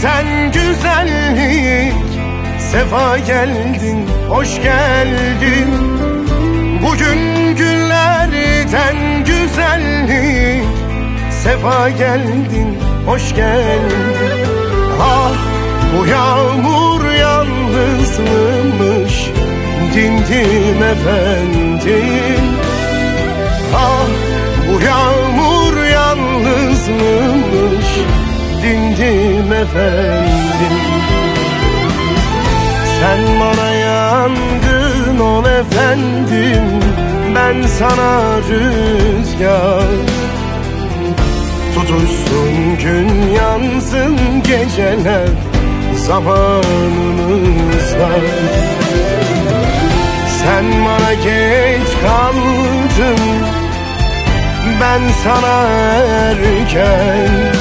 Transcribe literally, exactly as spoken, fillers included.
güzellikten güzellik, sefa geldin, hoş geldin. Bugün günlerden güzellik, sefa geldin, hoş geldin. Ah, bu yağmur yalnızmış, dindim efendim. Ah, bu yağmur yalnızmış, dindim efendim. Sen bana yangın ol efendim, ben sana rüzgar. Tutuşsun gün, yansın geceler, zamanımız var. Sen bana geç kaldın, ben sana erken.